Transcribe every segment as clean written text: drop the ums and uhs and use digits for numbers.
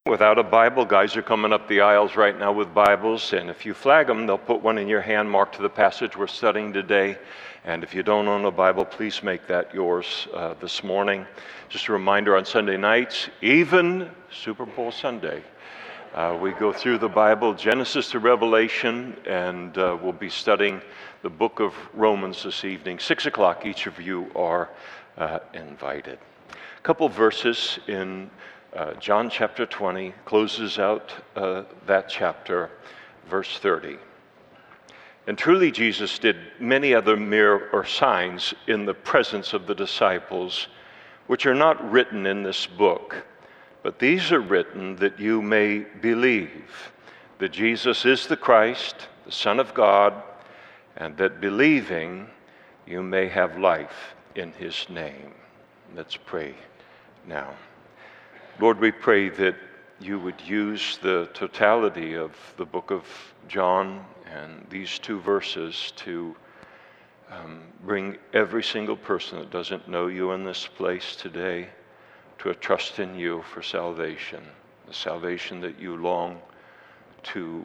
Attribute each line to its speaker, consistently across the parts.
Speaker 1: Without a Bible, guys are coming up the aisles right now with Bibles, and if you flag them, they'll put one in your hand marked to the passage we're studying today. And if you don't own a Bible, please make that yours this morning. Just a reminder, on Sunday nights, even Super Bowl Sunday, we go through the Bible, Genesis to Revelation, and we'll be studying the book of Romans this evening. 6 o'clock, each of you are invited. A couple verses in John chapter 20 closes out that chapter, verse 30. And truly Jesus did many other signs in the presence of the disciples, which are not written in this book, but these are written that you may believe that Jesus is the Christ, the Son of God, and that believing you may have life in his name. Let's pray now. Lord, we pray that you would use the totality of the book of John and these two verses to bring every single person that doesn't know you in this place today to a trust in you for salvation, the salvation that you long to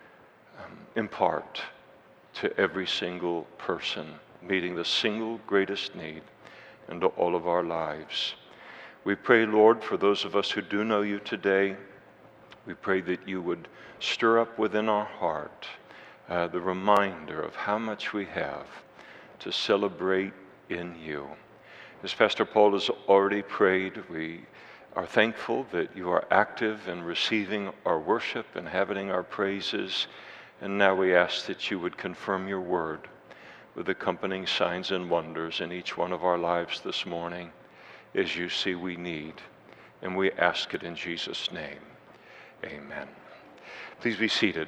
Speaker 1: impart to every single person, meeting the single greatest need into all of our lives. We pray, Lord, for those of us who do know you today, we pray that you would stir up within our heart the reminder of how much we have to celebrate in you. As Pastor Paul has already prayed, we are thankful that you are active in receiving our worship, inhabiting our praises, and now we ask that you would confirm your word with accompanying signs and wonders in each one of our lives this morning, as you see we need, and we ask it in Jesus' name. Amen. Please be seated.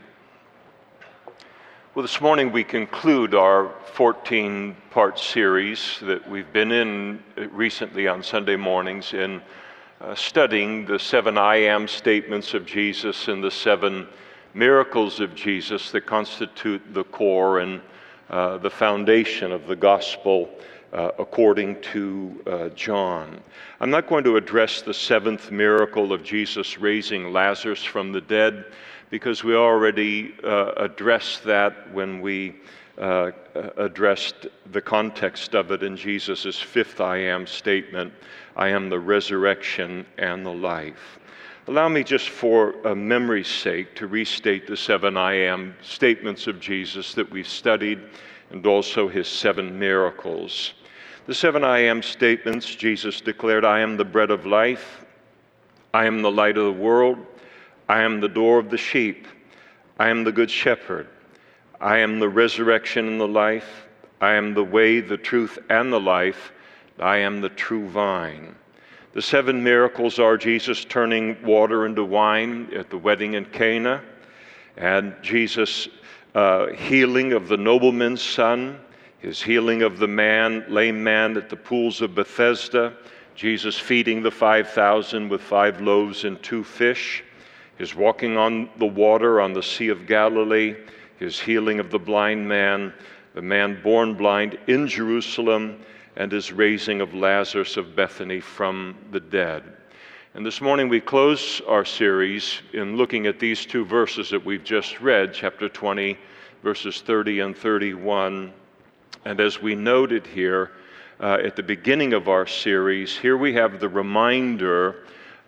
Speaker 1: Well, this morning we conclude our 14-part series that we've been in recently on Sunday mornings in studying the 7 I am statements of Jesus and the 7 miracles of Jesus that constitute the core and the foundation of the gospel according to John. I'm not going to address the 7th miracle of Jesus raising Lazarus from the dead, because we already addressed that when we addressed the context of it in Jesus' 5th I am statement, I am the resurrection and the life. Allow me just for memory's sake to restate the 7 I am statements of Jesus that we've studied, and also his 7 miracles. The 7 I am statements, Jesus declared, I am the bread of life, I am the light of the world, I am the door of the sheep, I am the good shepherd, I am the resurrection and the life, I am the way, the truth, and the life, I am the true vine. The 7 miracles are Jesus turning water into wine at the wedding in Cana, and Jesus' healing of the nobleman's son, his healing of the lame man at the pools of Bethesda, Jesus feeding the 5,000 with 5 loaves and 2 fish, his walking on the water on the Sea of Galilee, his healing of the blind man, the man born blind in Jerusalem, and his raising of Lazarus of Bethany from the dead. And this morning we close our series in looking at these 2 verses that we've just read, chapter 20, verses 30 and 31. And as we noted here at the beginning of our series, here we have the reminder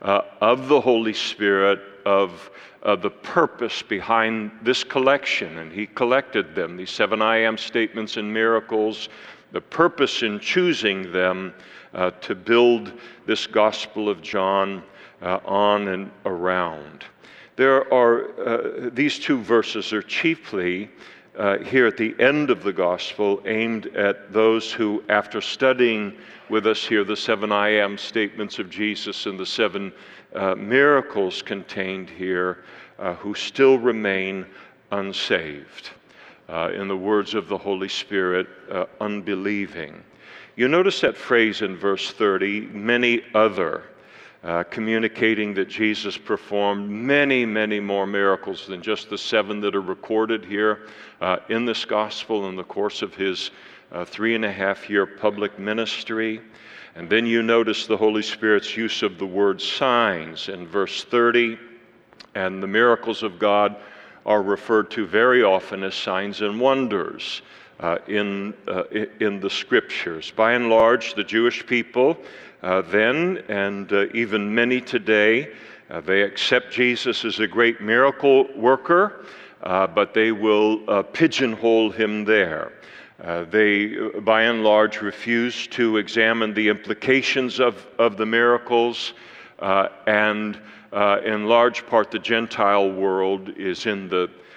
Speaker 1: of the Holy Spirit of the purpose behind this collection. And he collected them, these 7 I am statements and miracles, the purpose in choosing them to build this Gospel of John on and around. There are, these 2 verses are chiefly here at the end of the Gospel aimed at those who, after studying with us here the 7 I am statements of Jesus and the 7 miracles contained here, who still remain unsaved. In the words of the Holy Spirit, unbelieving. You notice that phrase in verse 30, many other, communicating that Jesus performed many, many more miracles than just the 7 that are recorded here in this gospel in the course of his 3.5-year public ministry. And then you notice the Holy Spirit's use of the word signs in verse 30. And the miracles of God are referred to very often as signs and wonders in the Scriptures. By and large, the Jewish people then, and even many today, they accept Jesus as a great miracle worker, but they will pigeonhole him there. They, by and large, refuse to examine the implications of the miracles, and in large part, the Gentile world is in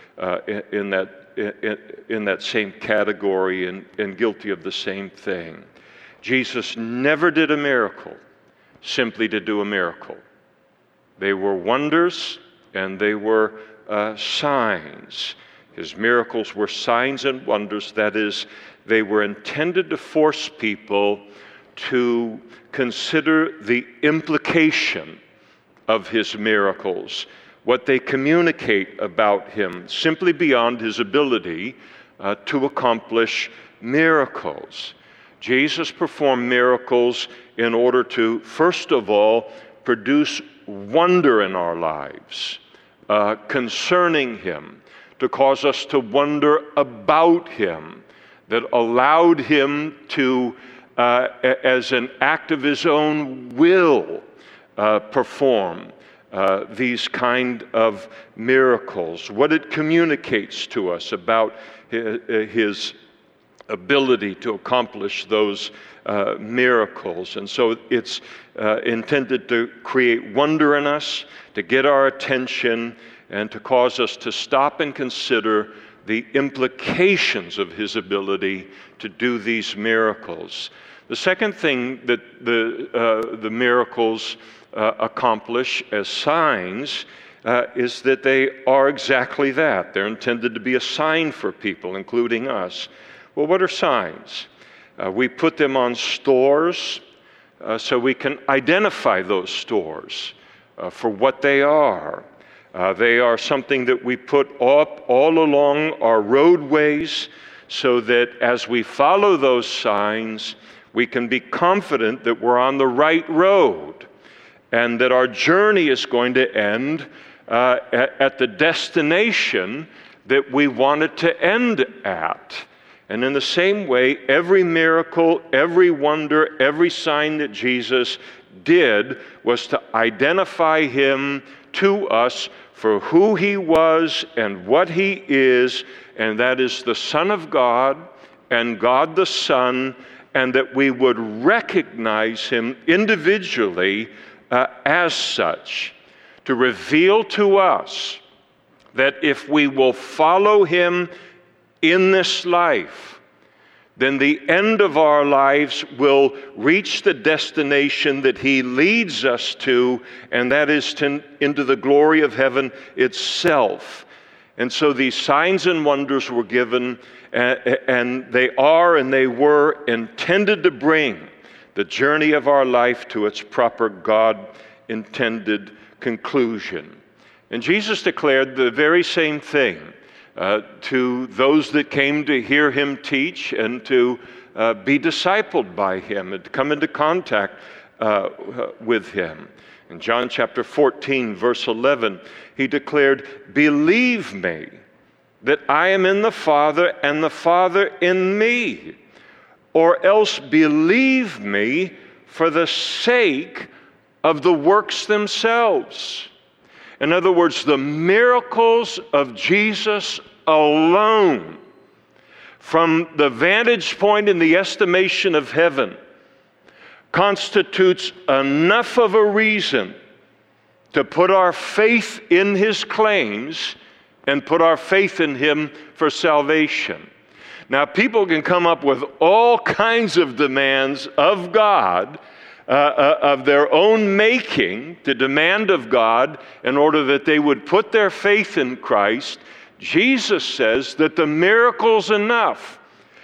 Speaker 1: that same category and guilty of the same thing. Jesus never did a miracle simply to do a miracle. They were wonders and they were signs. His miracles were signs and wonders. That is, they were intended to force people to consider the implication of his miracles, what they communicate about him, simply beyond his ability to accomplish miracles. Jesus performed miracles in order to, first of all, produce wonder in our lives concerning him, to cause us to wonder about him, that allowed him to, as an act of his own will, perform these kind of miracles, what it communicates to us about his ability to accomplish those miracles. And so it's intended to create wonder in us, to get our attention, and to cause us to stop and consider the implications of his ability to do these miracles. The second thing that the miracles accomplish as signs is that they are exactly that. They're intended to be a sign for people, including us. Well, what are signs? We put them on stores so we can identify those stores for what they are. They are something that we put up all along our roadways so that as we follow those signs, we can be confident that we're on the right road and that our journey is going to end at the destination that we want it to end at. And in the same way, every miracle, every wonder, every sign that Jesus did was to identify him to us for who he was and what he is, and that is the Son of God and God the Son, and that we would recognize him individually as such, to reveal to us that if we will follow him in this life, then the end of our lives will reach the destination that he leads us to, and that is into the glory of heaven itself. And so these signs and wonders were given, and they are and they were intended to bring the journey of our life to its proper God-intended conclusion. And Jesus declared the very same thing to those that came to hear him teach and to be discipled by him and to come into contact with him. In John chapter 14, verse 11, he declared, "Believe me that I am in the Father and the Father in me, or else believe me for the sake of the works themselves." In other words, the miracles of Jesus alone, from the vantage point in the estimation of heaven, constitutes enough of a reason to put our faith in his claims and put our faith in him for salvation. Now, people can come up with all kinds of demands of God, of their own making, to demand of God in order that they would put their faith in Christ. Jesus says that the miracle's enough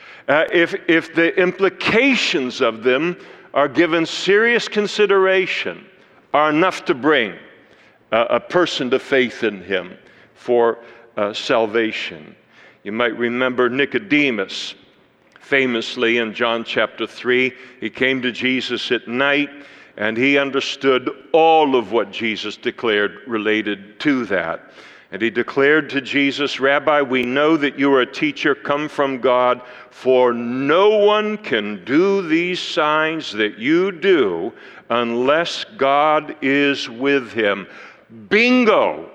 Speaker 1: if the implications of them are given serious consideration, are enough to bring a person to faith in him for salvation. You might remember Nicodemus. Famously in John chapter 3, he came to Jesus at night and he understood all of what Jesus declared related to that. And he declared to Jesus, "Rabbi, we know that you are a teacher come from God, for no one can do these signs that you do unless God is with him." Bingo!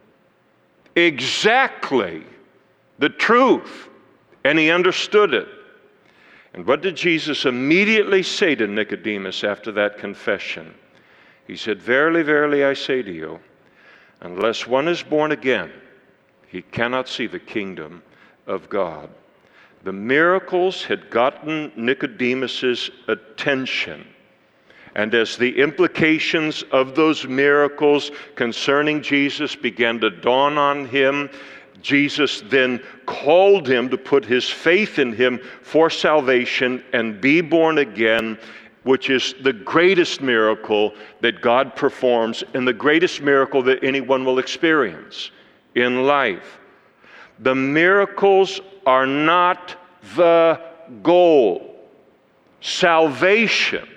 Speaker 1: Exactly the truth. And he understood it. And what did Jesus immediately say to Nicodemus after that confession? He said, "Verily, verily, I say to you, unless one is born again, he cannot see the kingdom of God." The miracles had gotten Nicodemus's attention. And as the implications of those miracles concerning Jesus began to dawn on him, Jesus then called him to put his faith in him for salvation and be born again, which is the greatest miracle that God performs and the greatest miracle that anyone will experience in life. The miracles are not the goal. Salvation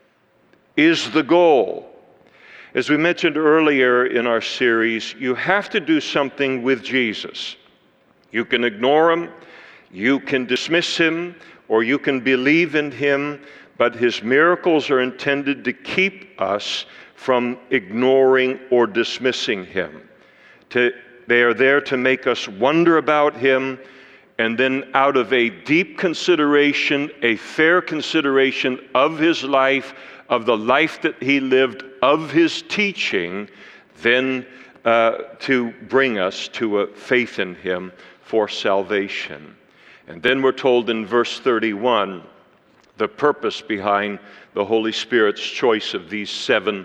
Speaker 1: is the goal. As we mentioned earlier in our series, you have to do something with Jesus. You can ignore him, you can dismiss him, or you can believe in him, but his miracles are intended to keep us from ignoring or dismissing him. They are there to make us wonder about him, and then out of a deep consideration, a fair consideration of his life, of the life that he lived, of his teaching, then to bring us to a faith in him for salvation. And then we're told in verse 31, the purpose behind the Holy Spirit's choice of these 7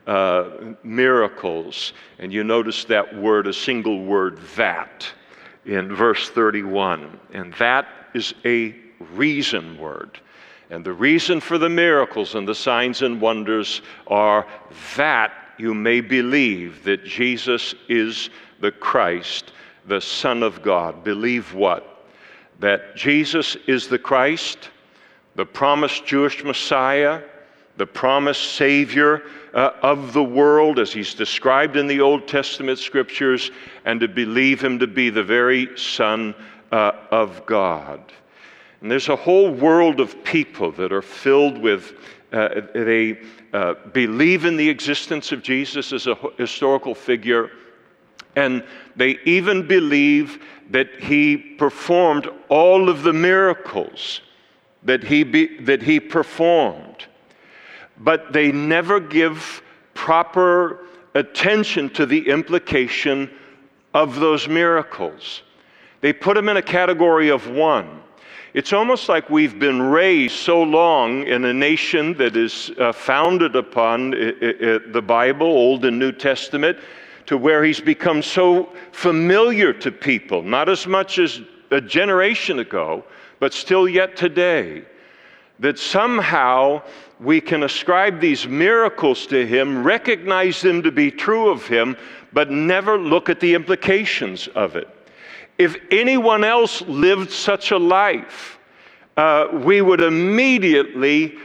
Speaker 1: miracles. And you notice that word, a single word, that, in verse 31. And that is a reason word. And the reason for the miracles and the signs and wonders are that you may believe that Jesus is the Christ, the Son of God. Believe what? That Jesus is the Christ, the promised Jewish Messiah, the promised Savior of the world as he's described in the Old Testament scriptures, and to believe him to be the very Son of God. And there's a whole world of people that are filled with, they believe in the existence of Jesus as a historical figure, and they even believe that he performed all of the miracles that he performed. But they never give proper attention to the implication of those miracles. They put them in a category of one. It's almost like we've been raised so long in a nation that is founded upon the Bible, Old and New Testament, to where he's become so familiar to people, not as much as a generation ago, but still yet today, that somehow we can ascribe these miracles to him, recognize them to be true of him, but never look at the implications of it. If anyone else lived such a life, we would immediately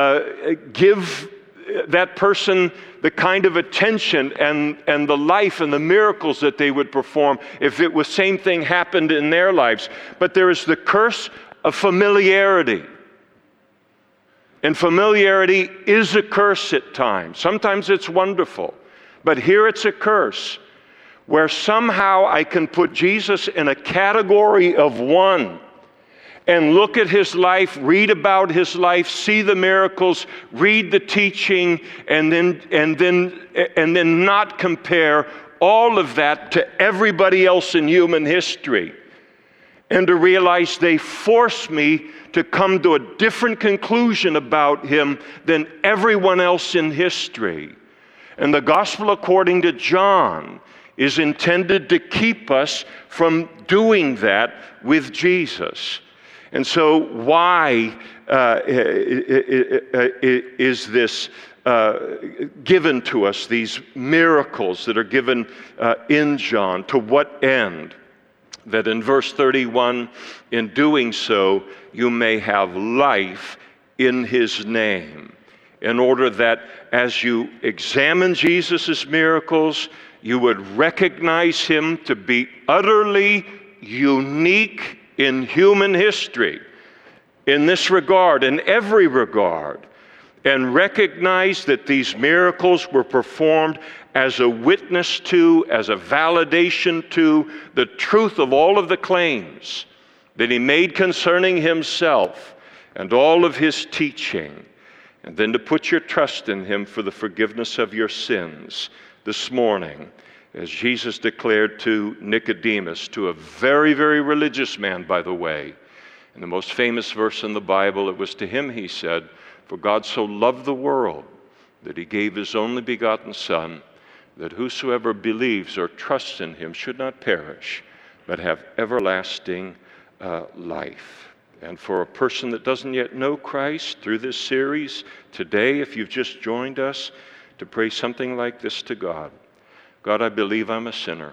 Speaker 1: give that person the kind of attention and the life and the miracles that they would perform if it was same thing happened in their lives. But there is the curse of familiarity. And familiarity is a curse at times. Sometimes it's wonderful, but here it's a curse, where somehow I can put Jesus in a category of one and look at his life, read about his life, see the miracles, read the teaching, and then not compare all of that to everybody else in human history, and to realize they force me to come to a different conclusion about him than everyone else in history. And the Gospel according to John is intended to keep us from doing that with Jesus. And so why is this given to us, these miracles that are given in John? To what end? That in verse 31, in doing so, you may have life in his name. in order that as you examine Jesus' miracles, you would recognize him to be utterly unique in human history in this regard, in every regard, and recognize that these miracles were performed as a witness to, as a validation to the truth of all of the claims that he made concerning himself and all of his teaching, and then to put your trust in him for the forgiveness of your sins this morning, as Jesus declared to Nicodemus, to a very, very religious man, by the way. In the most famous verse in the Bible, it was to him he said, "For God so loved the world that he gave his only begotten Son, that whosoever believes or trusts in him should not perish, but have everlasting life." And for a person that doesn't yet know Christ, through this series today, if you've just joined us, to pray something like this to God. God, I believe I'm a sinner.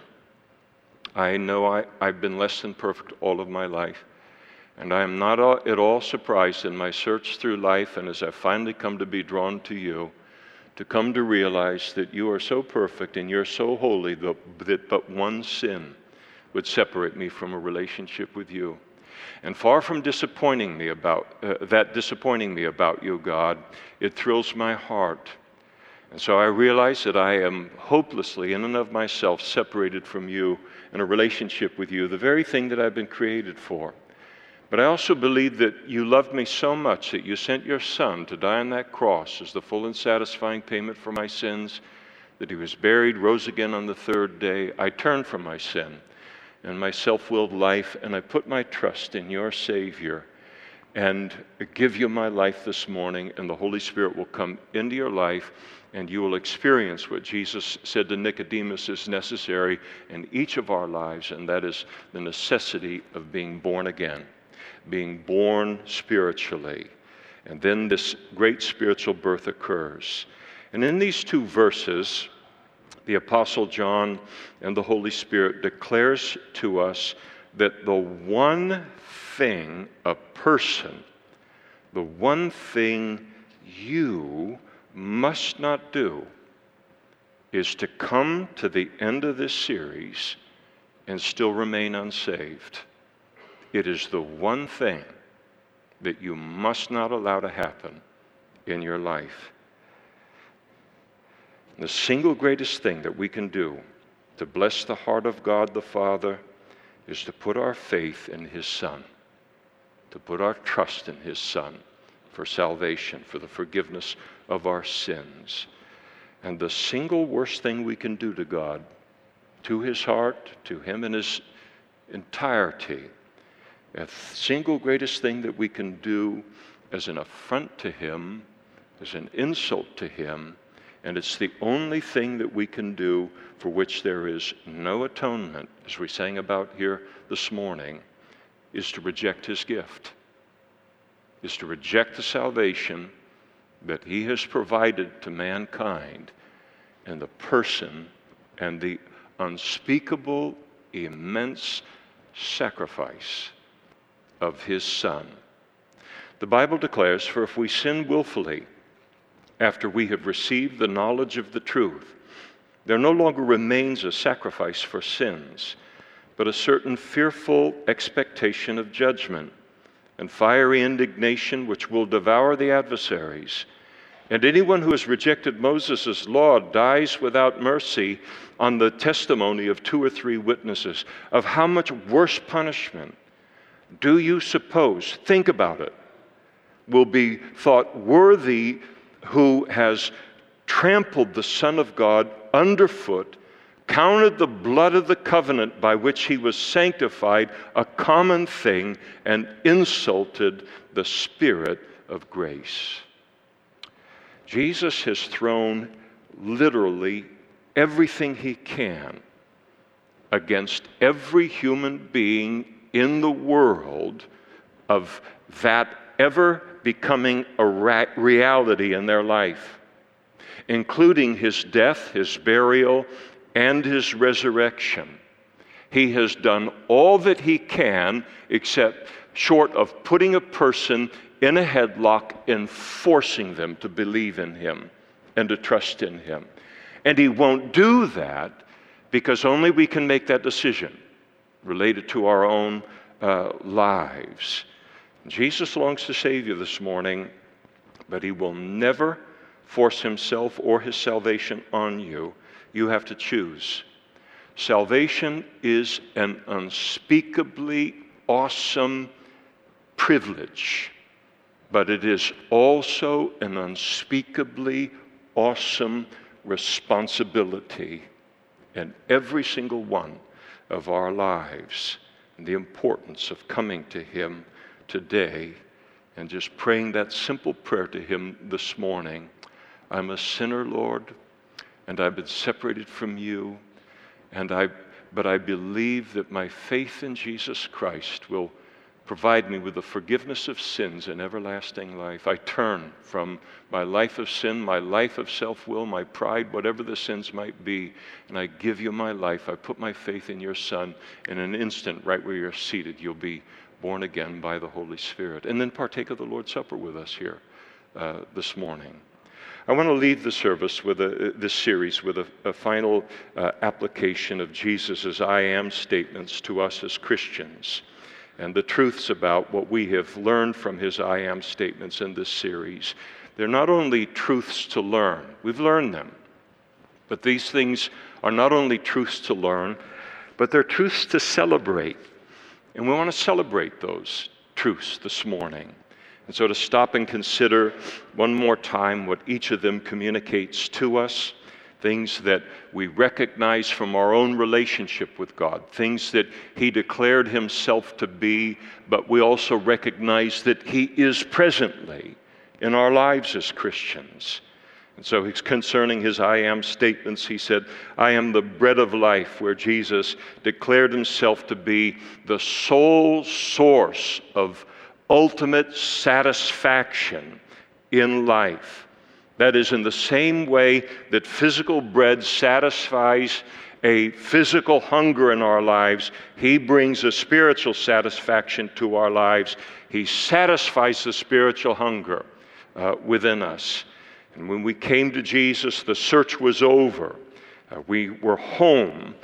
Speaker 1: I know I've been less than perfect all of my life. And I am not at all surprised in my search through life, and as I finally come to be drawn to you, to come to realize that you are so perfect and you're so holy that but one sin would separate me from a relationship with you. And far from disappointing me about you, God, it thrills my heart. And so I realize that I am hopelessly, in and of myself, separated from you in a relationship with you, the very thing that I've been created for. But I also believe that you loved me so much that you sent your Son to die on that cross as the full and satisfying payment for my sins, that he was buried, rose again on the third day. I turned from my sin and my self-willed life, and I put my trust in your Savior and give you my life this morning, and the Holy Spirit will come into your life, and you will experience what Jesus said to Nicodemus is necessary in each of our lives, and that is the necessity of being born again, being born spiritually. And then this great spiritual birth occurs. And in these two verses, the Apostle John and the Holy Spirit declares to us that the one thing a person, the one thing you must not do is to come to the end of this series and still remain unsaved. It is the one thing that you must not allow to happen in your life. The single greatest thing that we can do to bless the heart of God the Father is to put our faith in his Son, to put our trust in his Son for salvation, for the forgiveness of our sins. And the single worst thing we can do to God, to his heart, to him in his entirety, the single greatest thing that we can do as an affront to him, as an insult to him, and it's the only thing that we can do for which there is no atonement, as we sang about here this morning, is to reject his gift, is to reject the salvation that he has provided to mankind and the person and the unspeakable, immense sacrifice of his Son. The Bible declares, "For if we sin willfully, after we have received the knowledge of the truth, there no longer remains a sacrifice for sins, but a certain fearful expectation of judgment and fiery indignation which will devour the adversaries. And anyone who has rejected Moses' law dies without mercy on the testimony of 2 or 3 witnesses. Of how much worse punishment do you suppose, think about it, will be thought worthy who has trampled the Son of God underfoot, counted the blood of the covenant by which he was sanctified a common thing, and insulted the Spirit of grace?" Jesus has thrown literally everything he can against every human being in the world of that ever becoming a reality in their life, including his death, his burial, and his resurrection. He has done all that he can, except short of putting a person in a headlock and forcing them to believe in him and to trust in him. And he won't do that because only we can make that decision related to our own lives. Jesus longs to save you this morning, but he will never force himself or his salvation on you. You have to choose. Salvation is an unspeakably awesome privilege, but it is also an unspeakably awesome responsibility in every single one of our lives. And the importance of coming to him today and just praying that simple prayer to him this morning. I'm a sinner, Lord, and I've been separated from you, but I believe that my faith in Jesus Christ will provide me with the forgiveness of sins and everlasting life. I turn from my life of sin, my life of self-will, my pride, whatever the sins might be, and I give you my life. I put my faith in your Son. In an instant, right where you're seated, you'll be born again by the Holy Spirit. And then partake of the Lord's Supper with us here this morning. I want to leave the service with this series with a final application of Jesus' I am statements to us as Christians, and the truths about what we have learned from his I am statements in this series. They're not only truths to learn, we've learned them, but these things are not only truths to learn, but they're truths to celebrate. And we want to celebrate those truths this morning. And so to stop and consider one more time what each of them communicates to us, things that we recognize from our own relationship with God, things that he declared himself to be, but we also recognize that he is presently in our lives as Christians. And so he's concerning his I am statements. He said, I am the bread of life, where Jesus declared himself to be the sole source of ultimate satisfaction in life. That is, in the same way that physical bread satisfies a physical hunger in our lives, he brings a spiritual satisfaction to our lives. He satisfies the spiritual hunger within us. And when we came to Jesus, the search was over. We were home,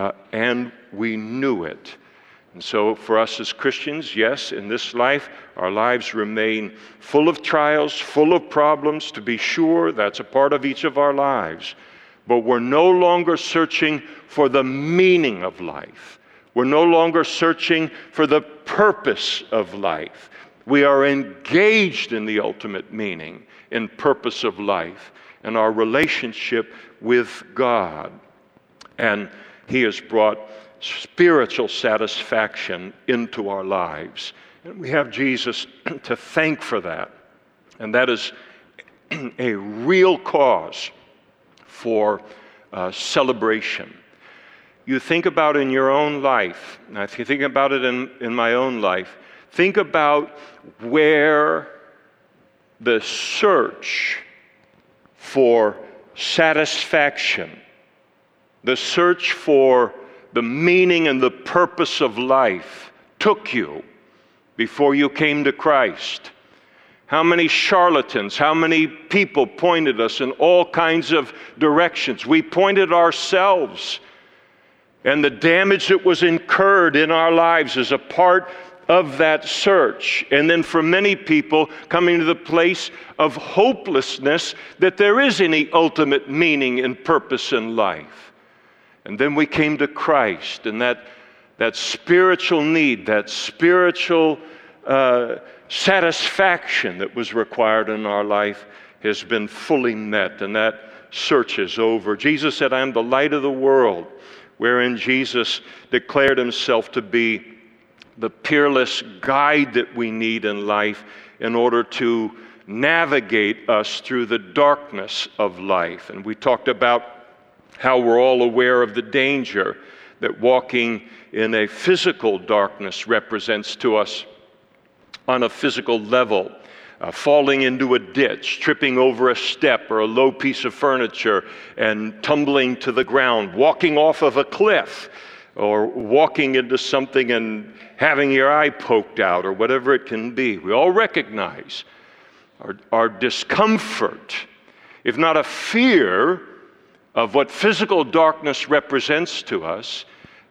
Speaker 1: and we knew it. And so for us as Christians, yes, in this life, our lives remain full of trials, full of problems, to be sure. That's a part of each of our lives. But we're no longer searching for the meaning of life. We're no longer searching for the purpose of life. We are engaged in the ultimate meaning and purpose of life and our relationship with God. And he has brought spiritual satisfaction into our lives. And we have Jesus to thank for that. And that is a real cause for celebration. You think about in your own life, now if you think about it in my own life, think about where the search for satisfaction, the search for the meaning and the purpose of life took you before you came to Christ. How many charlatans, how many people pointed us in all kinds of directions. We pointed ourselves, and the damage that was incurred in our lives is a part of that search. And then for many people, coming to the place of hopelessness that there is any ultimate meaning and purpose in life. And then we came to Christ, and that spiritual need, that spiritual satisfaction that was required in our life has been fully met, and that search is over. Jesus said, I am the light of the world, wherein Jesus declared himself to be the peerless guide that we need in life in order to navigate us through the darkness of life. And we talked about how we're all aware of the danger that walking in a physical darkness represents to us on a physical level. Falling into a ditch, tripping over a step or a low piece of furniture and tumbling to the ground, walking off of a cliff, or walking into something and having your eye poked out, or whatever it can be. We all recognize our discomfort, if not a fear of what physical darkness represents to us,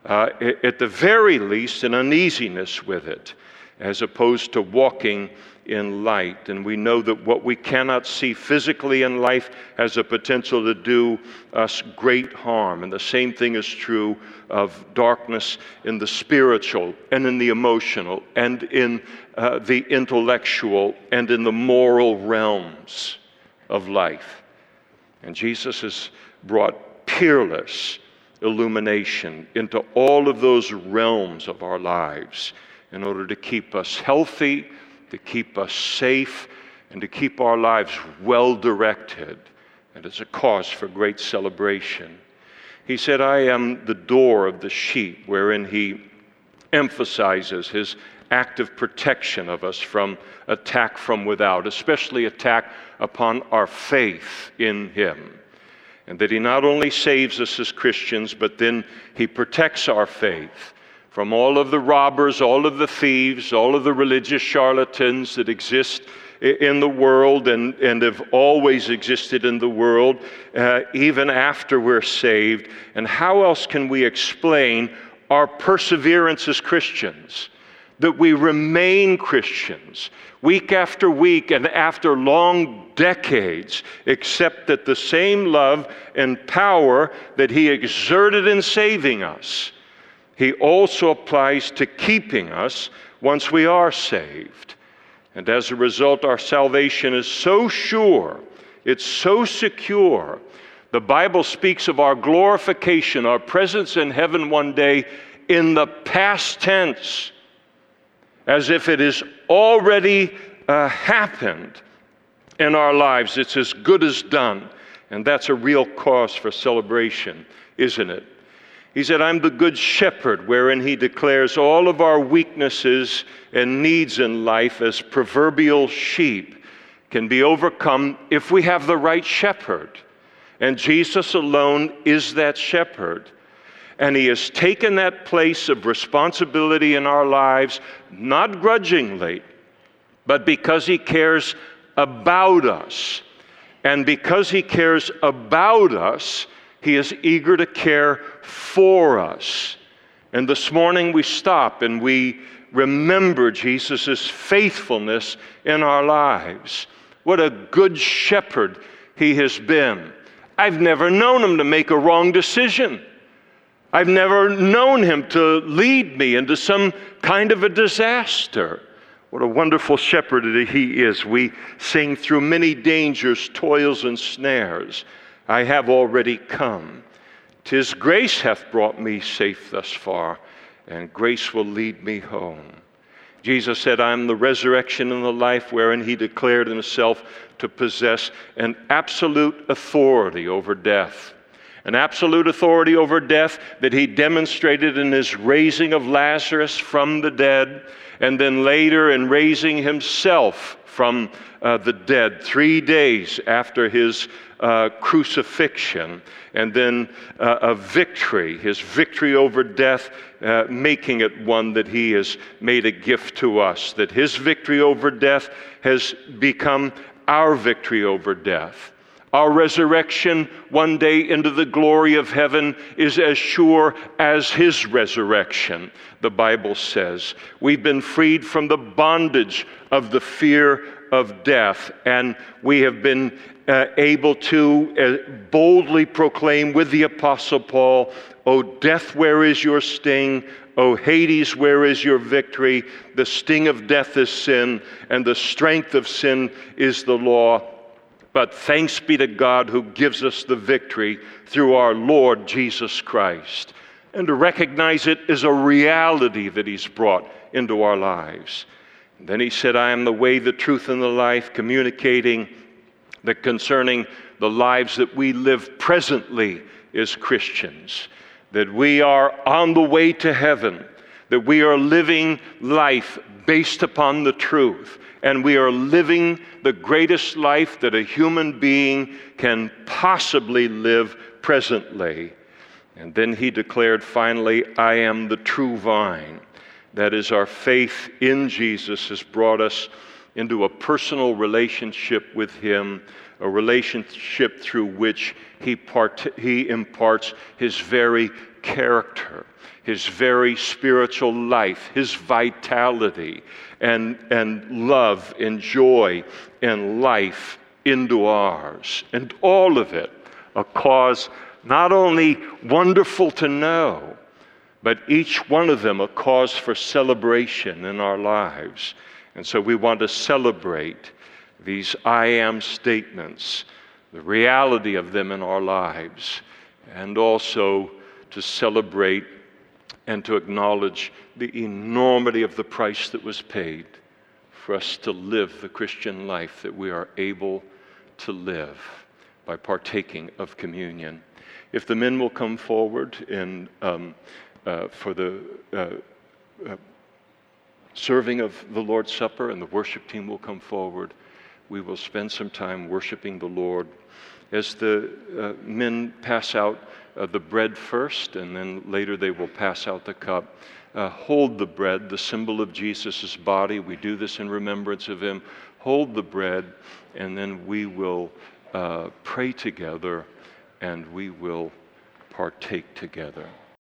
Speaker 1: at the very least an uneasiness with it, as opposed to walking in light. And we know that what we cannot see physically in life has a potential to do us great harm. And the same thing is true of darkness in the spiritual and in the emotional and in the intellectual and in the moral realms of life. And Jesus has brought peerless illumination into all of those realms of our lives in order to keep us healthy, to keep us safe, and to keep our lives well-directed. And it's a cause for great celebration. He said, I am the door of the sheep, wherein he emphasizes his active protection of us from attack from without, especially attack upon our faith in him. And that he not only saves us as Christians, but then he protects our faith from all of the robbers, all of the thieves, all of the religious charlatans that exist in the world and have always existed in the world, even after we're saved. And how else can we explain our perseverance as Christians? That we remain Christians week after week and after long decades, except that the same love and power that he exerted in saving us, he also applies to keeping us once we are saved. And as a result, our salvation is so sure, it's so secure. The Bible speaks of our glorification, our presence in heaven one day, in the past tense, as if it has already happened in our lives. It's as good as done. And that's a real cause for celebration, isn't it? He said, I'm the good shepherd, wherein he declares all of our weaknesses and needs in life as proverbial sheep can be overcome if we have the right shepherd. And Jesus alone is that shepherd. And he has taken that place of responsibility in our lives, not grudgingly, but because he cares about us. And because he cares about us, he is eager to care for us. And this morning we stop and we remember Jesus' faithfulness in our lives. What a good shepherd he has been. I've never known him to make a wrong decision. I've never known him to lead me into some kind of a disaster. What a wonderful shepherd he is. We sing through many dangers, toils, and snares. I have already come. 'Tis grace hath brought me safe thus far, and grace will lead me home. Jesus said, I am the resurrection and the life, wherein he declared himself to possess an absolute authority over death. An absolute authority over death that he demonstrated in his raising of Lazarus from the dead, and then later in raising himself from the dead 3 days after his crucifixion, and then a victory, his victory over death, making it one that he has made a gift to us, that his victory over death has become our victory over death. Our resurrection one day into the glory of heaven is as sure as his resurrection, the Bible says. We've been freed from the bondage of the fear of death, and we have been able to boldly proclaim with the Apostle Paul, O death, where is your sting? O Hades, where is your victory? The sting of death is sin, and the strength of sin is the law. But thanks be to God who gives us the victory through our Lord Jesus Christ. And to recognize it as a reality that he's brought into our lives. And then he said, I am the way, the truth, and the life, communicating that concerning the lives that we live presently as Christians, that we are on the way to heaven, that we are living life based upon the truth, and we are living the greatest life that a human being can possibly live presently. And then he declared finally, I am the true vine. That is, our faith in Jesus has brought us into a personal relationship with him, a relationship through which he imparts his very character, his very spiritual life, his vitality, and love and joy and life into ours. And all of it a cause not only wonderful to know, but each one of them a cause for celebration in our lives. And so we want to celebrate these I am statements, the reality of them in our lives, and also to celebrate and to acknowledge the enormity of the price that was paid for us to live the Christian life that we are able to live by partaking of communion. If the men will come forward and for the serving of the Lord's Supper, and the worship team will come forward, we will spend some time worshiping the Lord. As the men pass out the bread first, and then later they will pass out the cup, hold the bread, the symbol of Jesus' body. We do this in remembrance of him. Hold the bread, and then we will pray together, and we will partake together.